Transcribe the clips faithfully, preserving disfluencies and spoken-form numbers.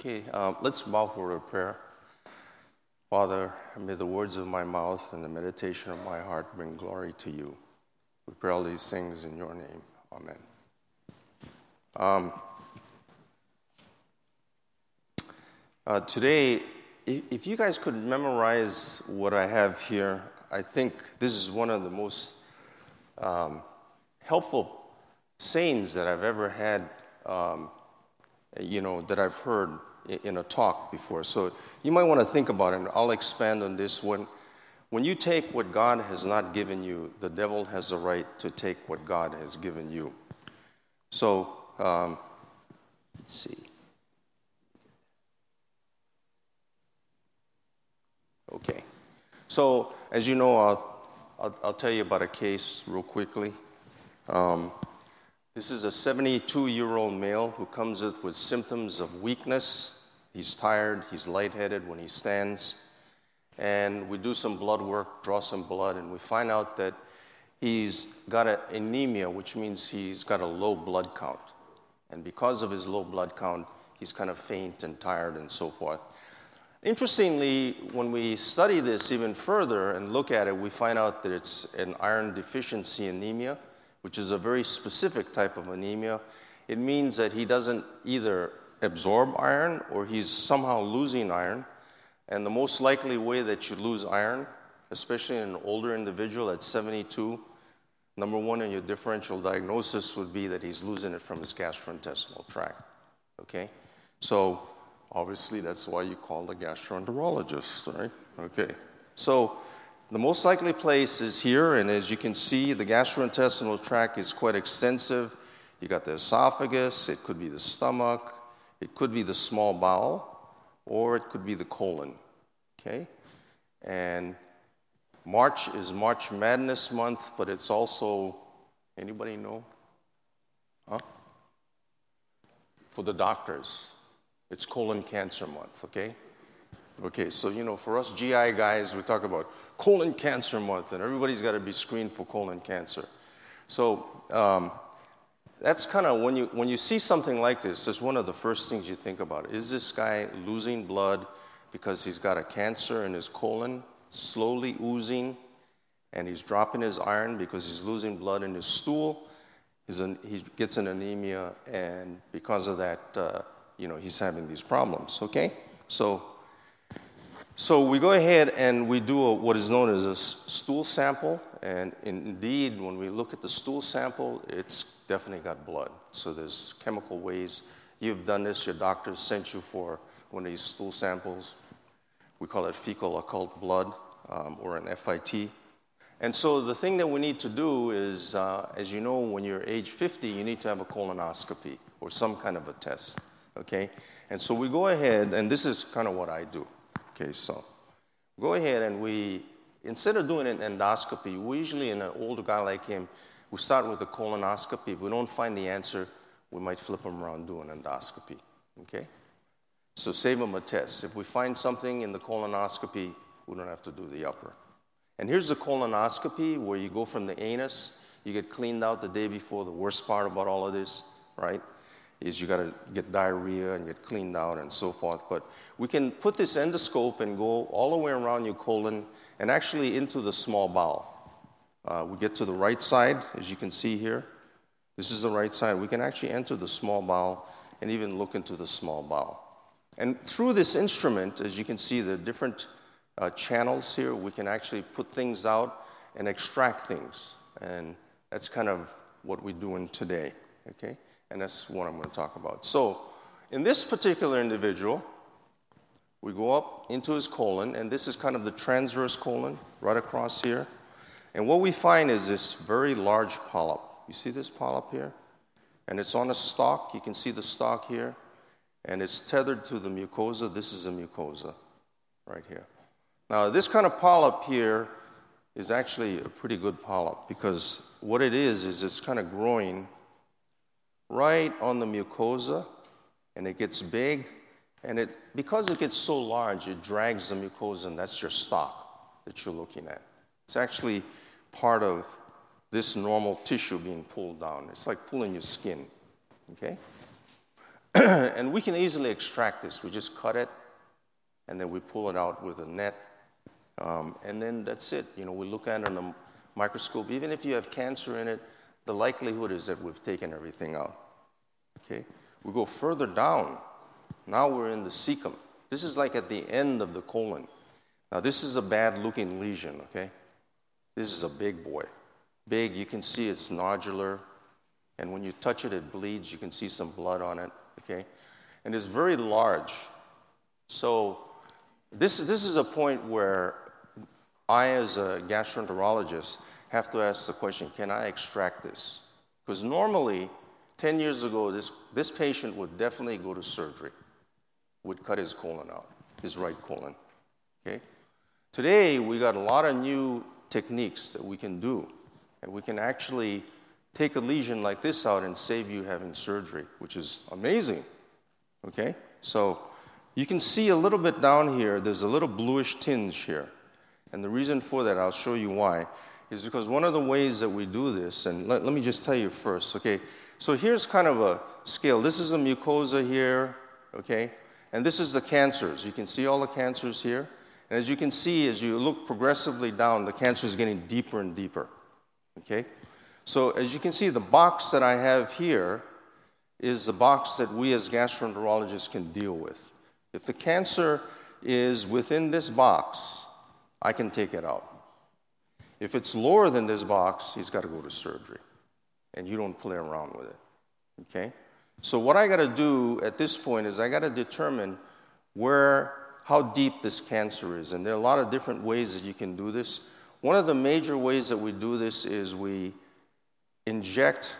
Okay, um, let's bow for a prayer. Father, may the words of my mouth and the meditation of my heart bring glory to you. We pray all these things in your name. Amen. Um, uh, today, if you guys could memorize what I have here, I think this is one of the most um, helpful sayings that I've ever had, um, you know, that I've heard in a talk before. So you might want to think about it, and I'll expand on this one. When you take what God has not given you, the devil has a right to take what God has given you. So, um, let's see. Okay. So, as you know, I'll, I'll, I'll tell you about a case real quickly. Um, this is a seventy-two-year-old male who comes with symptoms of weakness. He's tired, he's lightheaded when he stands. And we do some blood work, draw some blood, and we find out that he's got an anemia, which means he's got a low blood count. And because of his low blood count, he's kind of faint and tired and so forth. Interestingly, when we study this even further and look at it, we find out that it's an iron deficiency anemia, which is a very specific type of anemia. It means that he doesn't either absorb iron or he's somehow losing iron. And the most likely way that you lose iron, especially in an older individual at seventy-two, number one in your differential diagnosis would be that he's losing it from his gastrointestinal tract. Okay? So obviously that's why you call the gastroenterologist, right? Okay. So the most likely place is here, and as you can see, the gastrointestinal tract is quite extensive. You got the esophagus, it could be the stomach, it could be the small bowel, or it could be the colon, okay? And March is March Madness month, but it's also, anybody know? Huh? For the doctors, it's colon cancer month, okay? Okay, so, you know, for us G I guys, we talk about colon cancer month, and everybody's got to be screened for colon cancer. So um, that's kind of, when you when you see something like this, that's one of the first things you think about. Is this guy losing blood because he's got a cancer in his colon, slowly oozing, and he's dropping his iron because he's losing blood in his stool? He's an, he gets an anemia, and because of that, uh, you know, he's having these problems, okay? So, so we go ahead and we do a, what is known as a stool sample, and indeed, when we look at the stool sample, it's definitely got blood. So there's chemical ways. You've done this, your doctor sent you for one of these stool samples. We call it fecal occult blood, um, or an F I T. And so the thing that we need to do is, uh, as you know, when you're age fifty, you need to have a colonoscopy or some kind of a test, okay? And so we go ahead, and this is kind of what I do. Okay, so go ahead and we, instead of doing an endoscopy, we usually, in an older guy like him, we start with a colonoscopy. If we don't find the answer, we might flip him around and do an endoscopy, okay? So save him a test. If we find something in the colonoscopy, we don't have to do the upper. And here's the colonoscopy where you go from the anus, you get cleaned out the day before. The worst part about all of this, right, is you got to get diarrhea and get cleaned out and so forth. But we can put this endoscope and go all the way around your colon and actually into the small bowel. Uh, we get to the right side, as you can see here. This is the right side. We can actually enter the small bowel and even look into the small bowel. And through this instrument, as you can see, the different uh, channels here, we can actually put things out and extract things. And that's kind of what we're doing today, okay? And that's what I'm going to talk about. So in this particular individual, we go up into his colon, and this is kind of the transverse colon right across here. And what we find is this very large polyp. You see this polyp here? And it's on a stalk. You can see the stalk here. And it's tethered to the mucosa. This is a mucosa right here. Now, this kind of polyp here is actually a pretty good polyp, because what it is is it's kind of growing right on the mucosa, and it gets big, and it because it gets so large, it drags the mucosa, and that's your stalk that you're looking at. It's actually part of this normal tissue being pulled down. It's like pulling your skin, okay? And we can easily extract this. We just cut it, and then we pull it out with a net. Um, and then that's it. You know, we look at it on a microscope. Even if you have cancer in it, the likelihood is that we've taken everything out. Okay? We go further down. Now we're in the cecum. This is like at the end of the colon. Now this is a bad-looking lesion, okay? This is a big boy. Big, you can see it's nodular. And when you touch it, it bleeds. You can see some blood on it, okay? And it's very large. So this, this is a point where I, as a gastroenterologist, have to ask the question, can I extract this? Because normally, ten years ago, this, this patient would definitely go to surgery, would cut his colon out, his right colon, okay? Today, we got a lot of new techniques that we can do, and we can actually take a lesion like this out and save you having surgery, which is amazing, okay? So you can see a little bit down here, there's a little bluish tinge here. And the reason for that, I'll show you why, is because one of the ways that we do this, and let, let me just tell you first, okay? So here's kind of a scale. This is a mucosa here, okay? And this is the cancers. You can see all the cancers here. And as you can see, as you look progressively down, the cancer is getting deeper and deeper, okay? So as you can see, the box that I have here is the box that we as gastroenterologists can deal with. If the cancer is within this box, I can take it out. If it's lower than this box, he's got to go to surgery. And you don't play around with it, okay? So what I got to do at this point is I got to determine where, how deep this cancer is. And there are a lot of different ways that you can do this. One of the major ways that we do this is we inject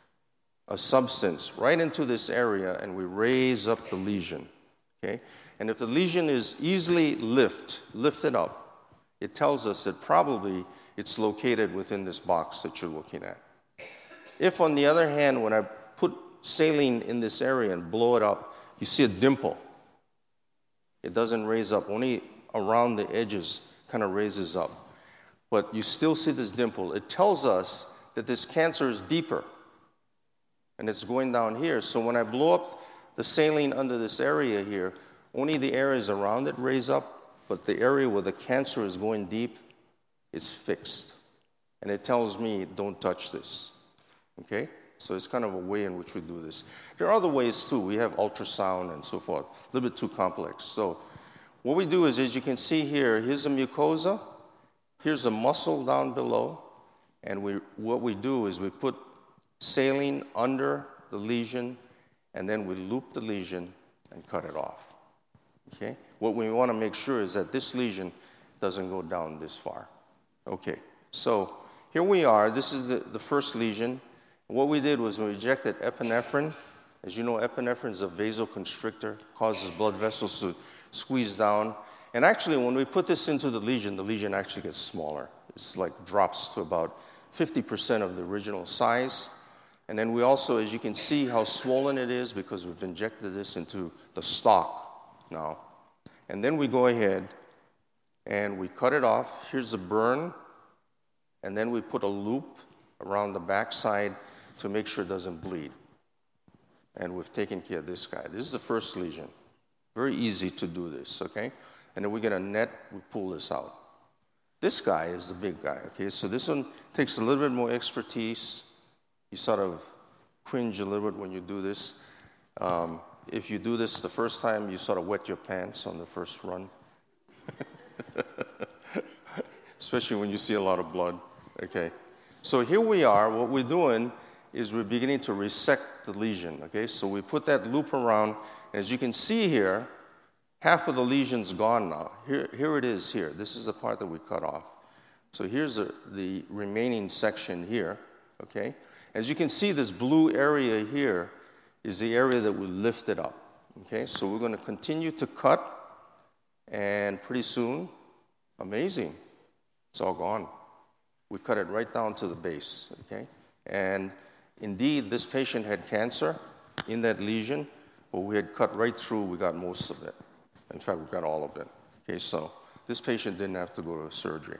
a substance right into this area and we raise up the lesion, okay? And if the lesion is easily lift, lifted up, it tells us that probably it's located within this box that you're looking at. If, on the other hand, when I put saline in this area and blow it up, you see a dimple. It doesn't raise up, only around the edges kind of raises up. But you still see this dimple. It tells us that this cancer is deeper, and it's going down here. So when I blow up the saline under this area here, only the areas around it raise up, but the area where the cancer is going deep is fixed. And it tells me, don't touch this, okay? So it's kind of a way in which we do this. There are other ways too. We have ultrasound and so forth, a little bit too complex. So what we do is, as you can see here, here's a mucosa, here's a muscle down below, and we, what we do is we put saline under the lesion, and then we loop the lesion and cut it off, okay? What we want to make sure is that this lesion doesn't go down this far. Okay, so here we are. This is the, the first lesion. What we did was we injected epinephrine. As you know, epinephrine is a vasoconstrictor, causes blood vessels to squeeze down. And actually, when we put this into the lesion, the lesion actually gets smaller. It's like drops to about fifty percent of the original size. And then we also, as you can see how swollen it is because we've injected this into the stalk now. And then we go ahead and we cut it off. Here's the burn. And then we put a loop around the backside to make sure it doesn't bleed. And we've taken care of this guy. This is the first lesion. Very easy to do this, okay? And then we get a net, we pull this out. This guy is the big guy, okay? So this one takes a little bit more expertise. You sort of cringe a little bit when you do this. Um, if you do this the first time, you sort of wet your pants on the first run. Especially when you see a lot of blood, okay? So here we are. What we're doing is we're beginning to resect the lesion, okay? So we put that loop around. As you can see here, half of the lesion's gone now. Here, here it is here. This is the part that we cut off. So here's the, the remaining section here, okay? As you can see, this blue area here is the area that we lifted up, okay? So we're going to continue to cut, and pretty soon, amazing, it's all gone. We cut it right down to the base, okay? And indeed, this patient had cancer in that lesion, but we had cut right through, we got most of it. In fact, we got all of it, okay? So this patient didn't have to go to surgery.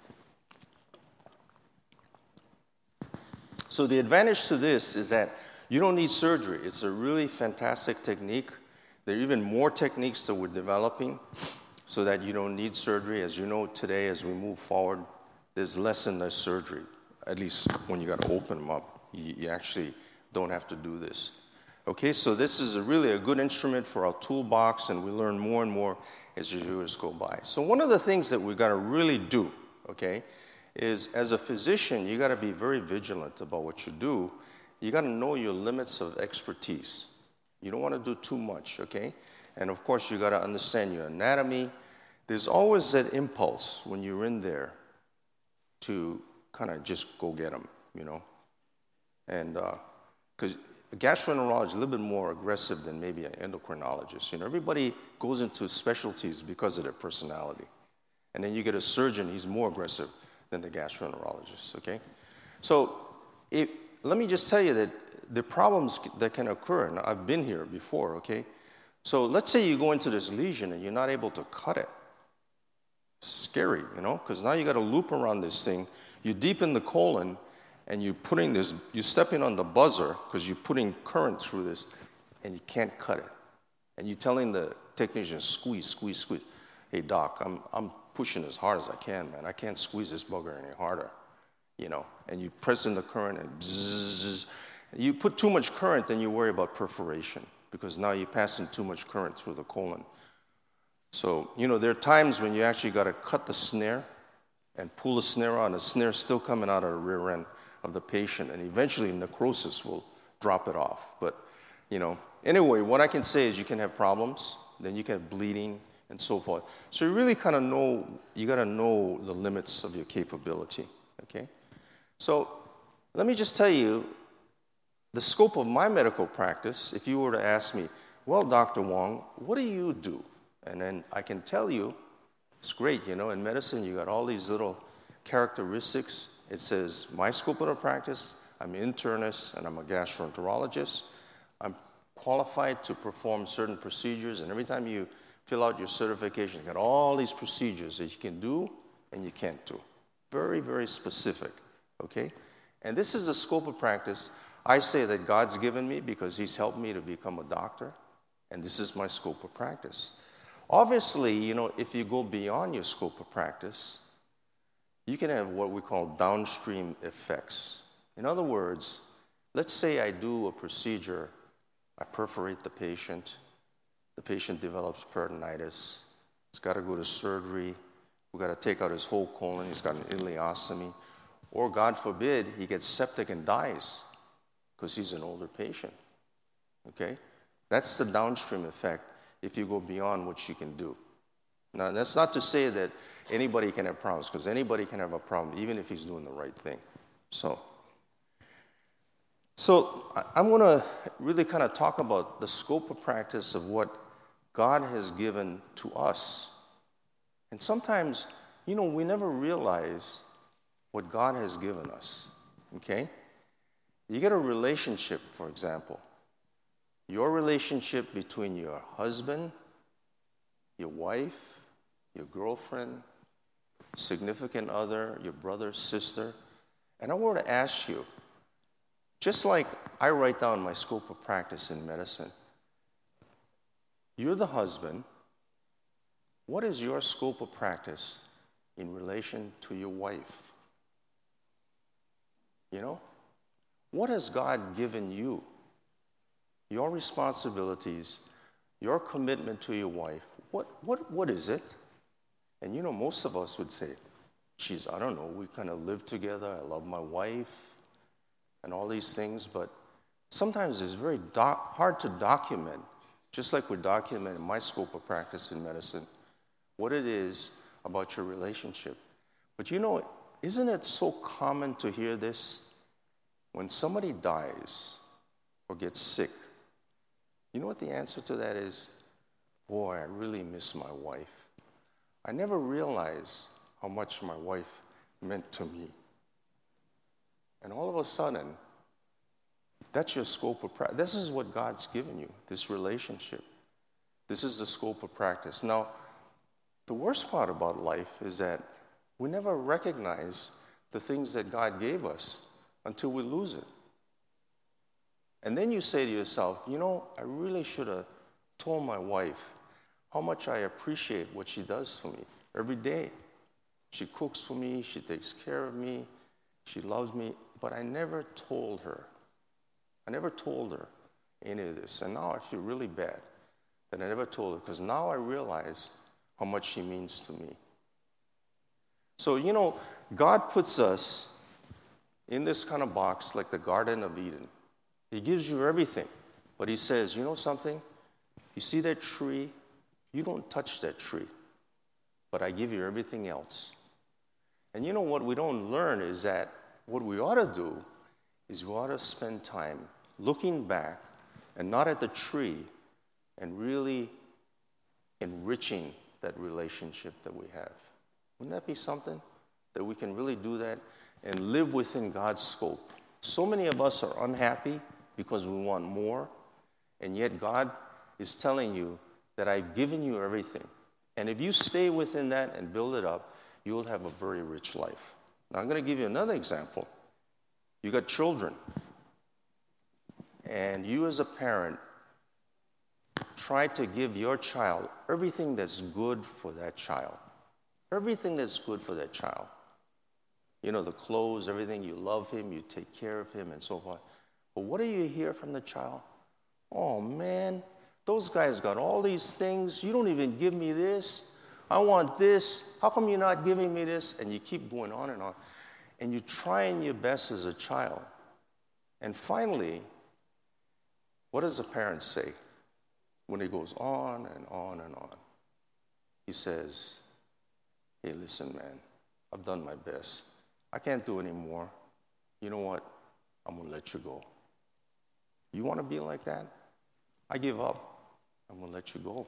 So the advantage to this is that You don't need surgery. It's a really fantastic technique. There are even more techniques that we're developing so that you don't need surgery. As you know, today, as we move forward, there's less and less surgery. At least when you got to open them up, you, you actually don't have to do this. Okay, so this is a really a good instrument for our toolbox, and we learn more and more as the years go by. So one of the things that we got to really do, okay, is as a physician, you got to be very vigilant about what you do. You got to know your limits of expertise. You don't want to do too much, okay? And of course, you got to understand your anatomy. There's always that impulse when you're in there to kind of just go get them, you know? And because uh, a gastroenterologist is a little bit more aggressive than maybe an endocrinologist. You know, everybody goes into specialties because of their personality. And then you get a surgeon, he's more aggressive than the gastroenterologist, okay? So it, let me just tell you that the problems that can occur, and I've been here before, okay? So let's say you go into this lesion and you're not able to cut it. It's scary, you know, because now you got to loop around this thing. You deep in the colon, and you're putting this, you're stepping on the buzzer because you're putting current through this, and you can't cut it. And you're telling the technician, squeeze, squeeze, squeeze. Hey, doc, I'm, I'm pushing as hard as I can, man. I can't squeeze this bugger any harder, you know. And you press in the current, and bzzz. You put too much current, then you worry about perforation because now you're passing too much current through the colon. So, you know, there are times when you actually got to cut the snare and pull the snare out, and the snare's still coming out of the rear end of the patient, and eventually necrosis will drop it off. But, you know, anyway, what I can say is you can have problems, then you can have bleeding and so forth. So you really kind of know, you got to know the limits of your capability, okay? So let me just tell you, the scope of my medical practice, if you were to ask me, well, Doctor Wong, what do you do? And then I can tell you, it's great, you know, in medicine you got all these little characteristics. It says, my scope of practice, I'm an internist and I'm a gastroenterologist. I'm qualified to perform certain procedures, and every time you fill out your certification, you got all these procedures that you can do and you can't do. Very, very specific, okay? And this is the scope of practice I say that God's given me because he's helped me to become a doctor, and this is my scope of practice. Obviously, you know, if you go beyond your scope of practice, you can have what we call downstream effects. In other words, let's say I do a procedure, I perforate the patient, the patient develops peritonitis, he's got to go to surgery, we've got to take out his whole colon, he's got an ileostomy, or God forbid, he gets septic and dies because he's an older patient, okay? That's the downstream effect if you go beyond what you can do. Now, that's not to say that anybody can have problems, because anybody can have a problem, even if he's doing the right thing. So, so I'm going to really kind of talk about the scope of practice of what God has given to us. And sometimes, you know, we never realize what God has given us, okay? You get a relationship, for example. Your relationship between your husband, your wife, your girlfriend, significant other, your brother, sister. And I want to ask you, just like I write down my scope of practice in medicine, you're the husband. What is your scope of practice in relation to your wife? You know? What has God given you? Your responsibilities, your commitment to your wife, what, what, what is it? And you know, most of us would say, geez, I don't know, we kind of live together, I love my wife, and all these things, but sometimes it's very doc- hard to document, just like we're documenting my scope of practice in medicine, what it is about your relationship. But you know, isn't it so common to hear this? When somebody dies or gets sick, you know what the answer to that is? Boy, I really miss my wife. I never realized how much my wife meant to me. And all of a sudden, that's your scope of practice. This is what God's given you, this relationship. This is the scope of practice. Now, the worst part about life is that we never recognize the things that God gave us until we lose it. And then you say to yourself, you know, I really should have told my wife how much I appreciate what she does for me every day. She cooks for me, she takes care of me, she loves me, but I never told her. I never told her any of this. And now I feel really bad that I never told her, because now I realize how much she means to me. So, you know, God puts us in this kind of box like the Garden of Eden. He gives you everything, but he says, you know something? You see that tree? You don't touch that tree, but I give you everything else. And you know what we don't learn is that what we ought to do is we ought to spend time looking back and not at the tree and really enriching that relationship that we have. Wouldn't that be something? That we can really do that and live within God's scope. So many of us are unhappy because we want more, and yet God is telling you that I've given you everything. And if you stay within that and build it up, you will have a very rich life. Now, I'm going to give you another example. You got children, and you as a parent try to give your child everything that's good for that child. Everything that's good for that child. You know, the clothes, everything, you love him, you take care of him, and so forth. But what do you hear from the child? Oh, man, those guys got all these things. You don't even give me this. I want this. How come you're not giving me this? And you keep going on and on. And you're trying your best as a child. And finally, what does the parent say when it goes on and on and on? He says, hey, listen, man, I've done my best. I can't do any more. You know what? I'm going to let you go. You want to be like that? I give up. I'm going to let you go.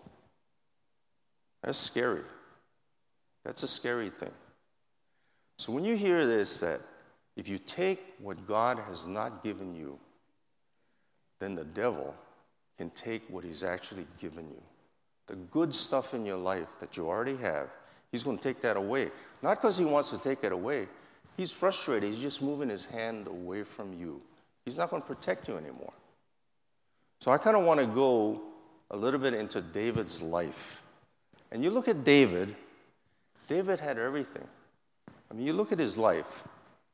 That's scary. That's a scary thing. So when you hear this, that if you take what God has not given you, then the devil can take what he's actually given you. The good stuff in your life that you already have, he's going to take that away. Not because he wants to take it away. He's frustrated. He's just moving his hand away from you. He's not going to protect you anymore. So I kind of want to go a little bit into David's life. And you look at David, David had everything. I mean, you look at his life.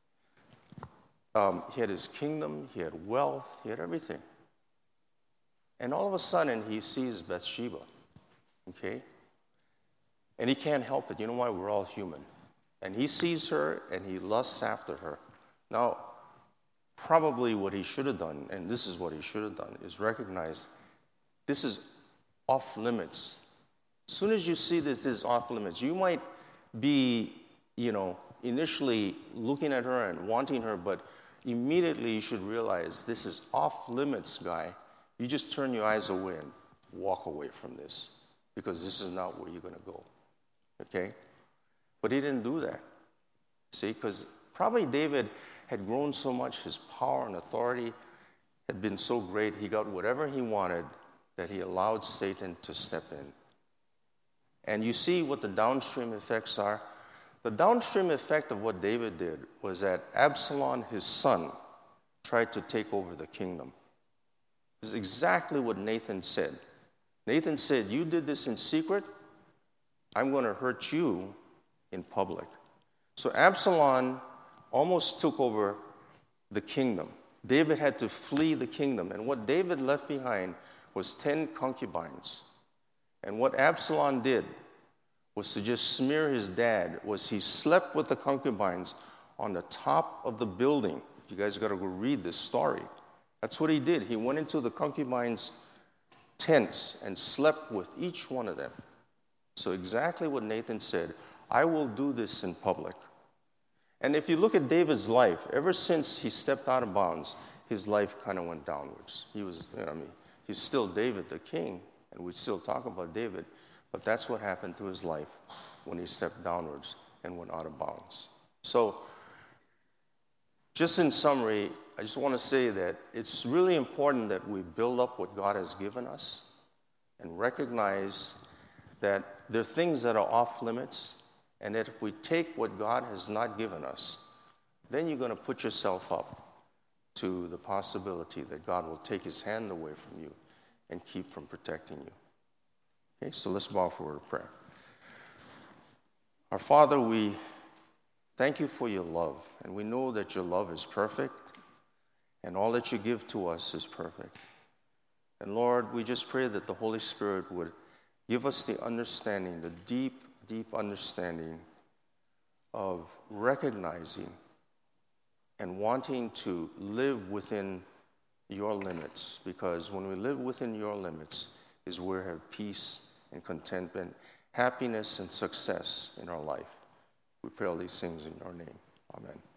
Um, he had his kingdom, he had wealth, he had everything. And all of a sudden, he sees Bathsheba, okay? And he can't help it. You know why? We're all human. And he sees her, and he lusts after her. Now, probably what he should have done, and this is what he should have done, is recognize this is off limits. As soon as you see this is off limits, you might be, you know, initially looking at her and wanting her, but immediately you should realize this is off limits, guy. You just turn your eyes away and walk away from this, because this is not where you're going to go, okay? But he didn't do that, see, because probably David had grown so much, his power and authority had been so great, he got whatever he wanted, that he allowed Satan to step in. And you see what the downstream effects are. The downstream effect of what David did was that Absalom, his son, tried to take over the kingdom. This is exactly what Nathan said. Nathan said, you did this in secret, I'm going to hurt you in public. So Absalom almost took over the kingdom. David had to flee the kingdom. And what David left behind was ten concubines. And what Absalom did was to just smear his dad, was he slept with the concubines on the top of the building. You guys got to go read this story. That's what he did. He went into the concubines' tents and slept with each one of them. So exactly what Nathan said, I will do this in public. And if you look at David's life, ever since he stepped out of bounds, his life kind of went downwards. He was, you know, I mean, he's still David the king, and we still talk about David, but that's what happened to his life when he stepped downwards and went out of bounds. So, just in summary, I just want to say that it's really important that we build up what God has given us and recognize that there are things that are off limits, and that if we take what God has not given us, then you're going to put yourself up to the possibility that God will take his hand away from you and keep from protecting you. Okay, so let's bow for a word of prayer. Our Father, we thank you for your love, and we know that your love is perfect, and all that you give to us is perfect. And Lord, we just pray that the Holy Spirit would give us the understanding, the deep, deep understanding of recognizing and wanting to live within your limits, because when we live within your limits is where we have peace and contentment, happiness and success in our life. We pray all these things in your name. Amen.